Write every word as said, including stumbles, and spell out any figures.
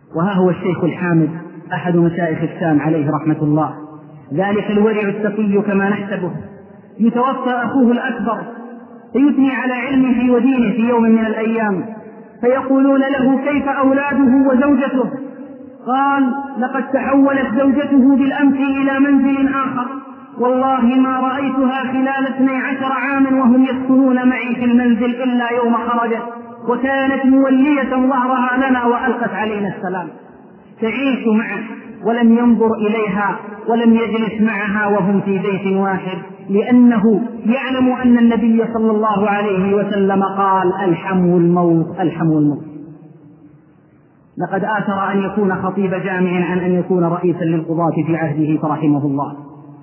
وها هو الشيخ الحامد أحد مشايخ الشام عليه رحمة الله، ذلك الورع التقي كما نحسبه، يتوفى أخوه الأكبر فيثني على علمه ودينه في يوم من الأيام، فيقولون له: كيف أولاده وزوجته؟ قال: لقد تحولت زوجته بالأمس إلى منزل آخر، والله ما رأيتها خلال اثني عشر عاما وهم يسكنون معي في المنزل إلا يوم خرجت، وكانت مولية ظهرها لنا وألقت علينا السلام. تعيش معه ولم ينظر إليها ولم يجلس معها وهم في بيت واحد، لأنه يعلم أن النبي صلى الله عليه وسلم قال: الحمو الموت، الحمو الموت. لقد آثر أن يكون خطيب جامع عن أن يكون رئيسا للقضاة في عهده فرحمه الله.